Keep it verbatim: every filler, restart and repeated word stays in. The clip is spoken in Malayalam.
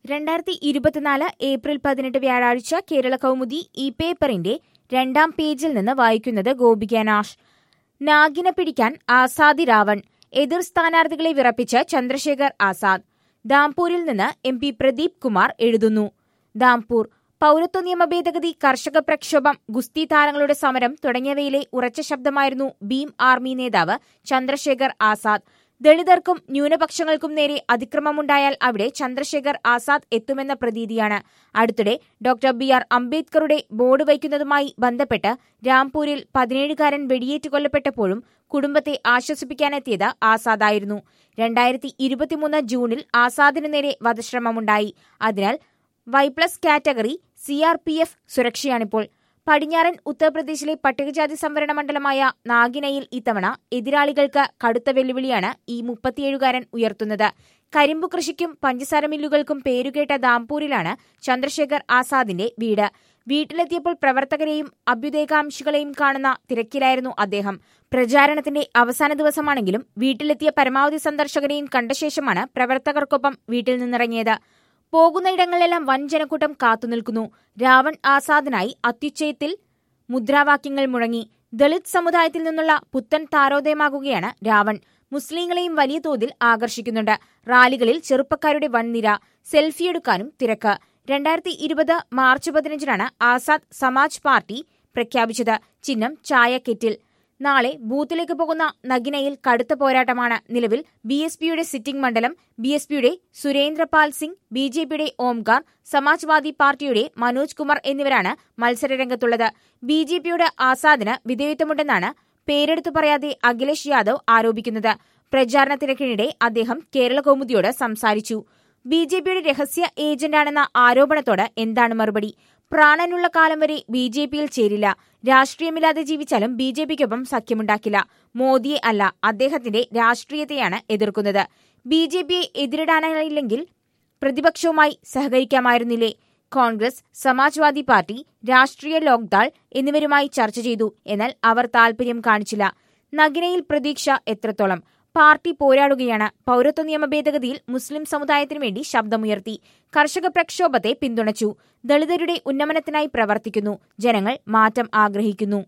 രണ്ടായിരത്തി ഇരുപത്തിനാല് ഏപ്രിൽ പതിനെട്ട് വ്യാഴാഴ്ച കേരള കൗമുദി ഈ പേപ്പറിന്റെ രണ്ടാം പേജിൽ നിന്ന് വായിക്കുന്നത് ഗോപിക നാഷ്. നാഗിനെ പിടിക്കാൻ ആസാദി രാവൺ, എതിർ സ്ഥാനാർത്ഥികളെ വിറപ്പിച്ച് ചന്ദ്രശേഖർ ആസാദ്. ദാംപൂരിൽ നിന്ന് എം പി പ്രദീപ് കുമാർ എഴുതുന്നു. ദാംപൂർ പൌരത്വ നിയമ ഭേദഗതി, കർഷക പ്രക്ഷോഭം, ഗുസ്തി താരങ്ങളുടെ സമരം തുടങ്ങിയവയിലെ ഉറച്ച ശബ്ദമായിരുന്നു ഭീം ആർമി നേതാവ് ചന്ദ്രശേഖർ ആസാദ്. ദളിതർക്കും ന്യൂനപക്ഷങ്ങൾക്കും നേരെ അതിക്രമമുണ്ടായാൽ അവിടെ ചന്ദ്രശേഖർ ആസാദ് എത്തുമെന്ന പ്രതീതിയാണ്. അടുത്തിടെ ഡോക്ടർ ബി ആർ അംബേദ്കറുടെ ബോർഡ് വയ്ക്കുന്നതുമായി ബന്ധപ്പെട്ട് രാംപൂരിൽ പതിനേഴുകാരൻ വെടിയേറ്റ് കൊല്ലപ്പെട്ടപ്പോഴും കുടുംബത്തെ ആശ്വസിപ്പിക്കാനെത്തിയത് ആസാദായിരുന്നു. രണ്ടായിരത്തി ഇരുപത്തിമൂന്ന് ജൂണിൽ ആസാദിനു നേരെ വധശ്രമമുണ്ടായി. അതിനാൽ Y plus category C R P F സുരക്ഷയാണിപ്പോൾ. പടിഞ്ഞാറൻ ഉത്തർപ്രദേശിലെ പട്ടികജാതി സംവരണ മണ്ഡലമായ നാഗിനയിൽ ഇത്തവണ എതിരാളികൾക്ക് കടുത്ത വെല്ലുവിളിയാണ് ഈ മുപ്പത്തിയേഴുകാരൻ ഉയർത്തുന്നത്. കരിമ്പു കൃഷിക്കും പഞ്ചസാര മില്ലുകൾക്കും പേരുകേട്ട ദാംപൂരിലാണ് ചന്ദ്രശേഖർ ആസാദിന്റെ വീട്. വീട്ടിലെത്തിയപ്പോൾ പ്രവർത്തകരെയും അഭ്യുദയകാംക്ഷികളെയും കാണുന്ന തിരക്കിലായിരുന്നു അദ്ദേഹം. പ്രചാരണത്തിന്റെ അവസാന ദിവസമാണെങ്കിലും വീട്ടിലെത്തിയ പരമാവധി സന്ദർശകരെയും കണ്ട ശേഷമാണ് പ്രവർത്തകർക്കൊപ്പം വീട്ടിൽ നിന്നിറങ്ങിയത്. പോകുന്നയിടങ്ങളിലെല്ലാം വൻ ജനക്കൂട്ടം കാത്തുനിൽക്കുന്നു. രാവൺ ആസാദിനായി അത്യുച്ചത്തിൽ മുദ്രാവാക്യങ്ങൾ മുഴങ്ങി. ദളിത് സമുദായത്തിൽ നിന്നുള്ള പുത്തൻ താരോദയമാകുകയാണ് രാവൺ. മുസ്ലിങ്ങളെയും വലിയ തോതിൽ ആകർഷിക്കുന്നുണ്ട്. റാലികളിൽ ചെറുപ്പക്കാരുടെ വൻനിര, സെൽഫിയെടുക്കാനും തിരക്ക്. രണ്ടായിരത്തി ഇരുപത് മാർച്ച് പതിനഞ്ചിനാണ് ആസാദ് സമാജ് പാർട്ടി പ്രഖ്യാപിച്ചത്. ചിഹ്നം ചായക്കെറ്റിൽ. നാളെ ബൂത്തിലേക്ക് പോകുന്ന നഗിനയിൽ കടുത്ത പോരാട്ടമാണ്. നിലവിൽ ബി എസ് പിയുടെ സിറ്റിംഗ് മണ്ഡലം. ബി എസ് പിയുടെ സുരേന്ദ്രപാൽ സിംഗ്, ബി ജെ പിയുടെ ഓംകാർ, സമാജ്വാദി പാർട്ടിയുടെ മനോജ് കുമാർ എന്നിവരാണ് മത്സരരംഗത്തുള്ളത്. ബി ജെ പിയുടെ ആസാദിന് വിധേയത്വമുണ്ടെന്നാണ് പേരെടുത്തു പറയാതെ അഖിലേഷ് യാദവ് ആരോപിക്കുന്നത്. പ്രചാരണത്തിനിടെ അദ്ദേഹം കേരള കൗമുദിയോട് സംസാരിച്ചു. ബി ജെ പിയുടെ രഹസ്യ ഏജന്റാണെന്ന ആരോപണത്തോട് എന്താണ് മറുപടി? പ്രാണനുള്ള കാലം വരെ ബി ജെ പിയിൽ ചേരില്ല. രാഷ്ട്രീയമില്ലാതെ ജീവിച്ചാലും ബി ജെ പിക്കൊപ്പം സഖ്യമുണ്ടാക്കില്ല. മോദിയെ അല്ല, അദ്ദേഹത്തിന്റെ രാഷ്ട്രീയത്തെയാണ് എതിർക്കുന്നത്. ബി ജെ പിയെ എതിരിടാനായില്ലെങ്കിൽ പ്രതിപക്ഷവുമായി സഹകരിക്കാമായിരുന്നില്ലേ? കോൺഗ്രസ്, സമാജ്വാദി പാർട്ടി, രാഷ്ട്രീയ ലോക്ദൾ എന്നിവരുമായി ചർച്ച ചെയ്തു. എന്നാൽ അവർ താൽപര്യം കാണിച്ചില്ല. നഗിനയിൽ പ്രതീക്ഷ എത്രത്തോളം? പാർട്ടി പോരാടുകയാണ്. പൌരത്വ നിയമ ഭേദഗതിയിൽ മുസ്ലിം സമുദായത്തിനു വേണ്ടി ശബ്ദമുയർത്തി. കർഷക പ്രക്ഷോഭത്തെ പിന്തുണച്ചു. ദളിതരുടെ ഉന്നമനത്തിനായി പ്രവർത്തിക്കുന്നു. ജനങ്ങൾ മാറ്റം ആഗ്രഹിക്കുന്നു.